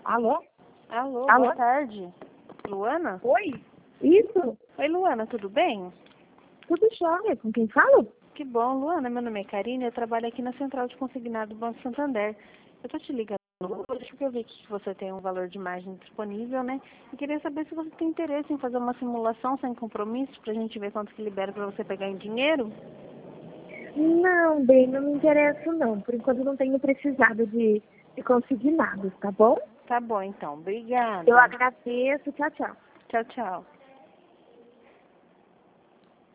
Alô? Alô, Alô? boa tarde. Luana? Oi? Isso? Oi, Luana, tudo bem? Tudo jóia. Com quem falo? Que bom, Luana. Meu nome é Karine, eu trabalho aqui na Central de Consignado do Banco Santander. Eu tô te ligando hoje porque eu vi que você tem um valor de margem disponível, né? E queria saber se você tem interesse em fazer uma simulação sem compromisso pra gente ver quanto que libera pra você pegar em dinheiro. Não, bem, não me interesso não. Por enquanto não tenho precisado de consignados, tá bom? Tá bom, então. Obrigada. Eu agradeço. Tchau, tchau. Tchau, tchau.